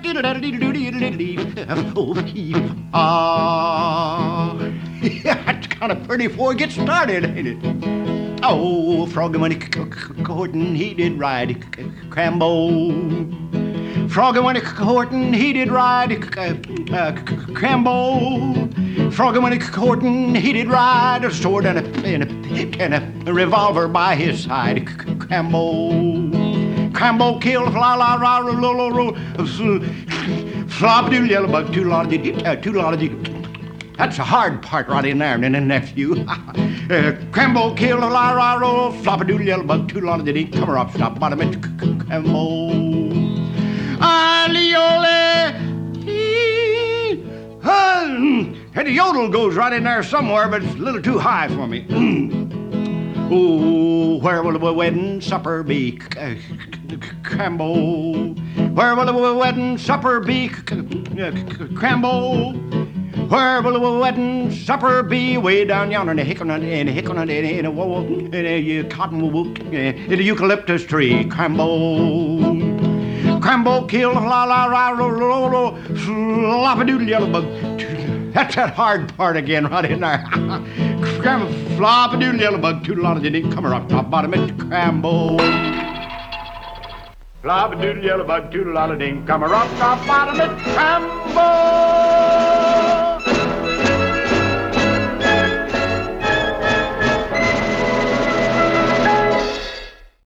Oh, ah. That's kind of pretty before it gets started, ain't it? Oh, Froggy when he courtin', he did ride Crambo. Froggy when he courtin', he did ride Crambo. Froggy when he courtin', he did ride a sword and a revolver by his side. Crambo killed flop-doodle yellow bug, too lot of That's the hard part right in there, and then nephew. Crambo killed a la-ra-roll, flop-a-doodle yellow bug, too lot of come her up, stop, bottom it, Crambo. Aliole, and the yodel goes right in there somewhere, but it's a little too high for me. Oh, where will the wedding supper be? Crambo. Where will the wedding supper be? Crambo. Where will the wedding supper be? Way down yonder in a cottonwood, in a eucalyptus tree. Crambo. Crambo killed flop-a-doodle yellow bug. That's that hard part again right in there. Crambo, flop-a-doodle yellow bug, toodle-oddle-diddy, come her up top, bottom it, Crambo. Flop-a-doodle yellow bug, toodle-oddle-ding, come her up top, bottom it, Crambo.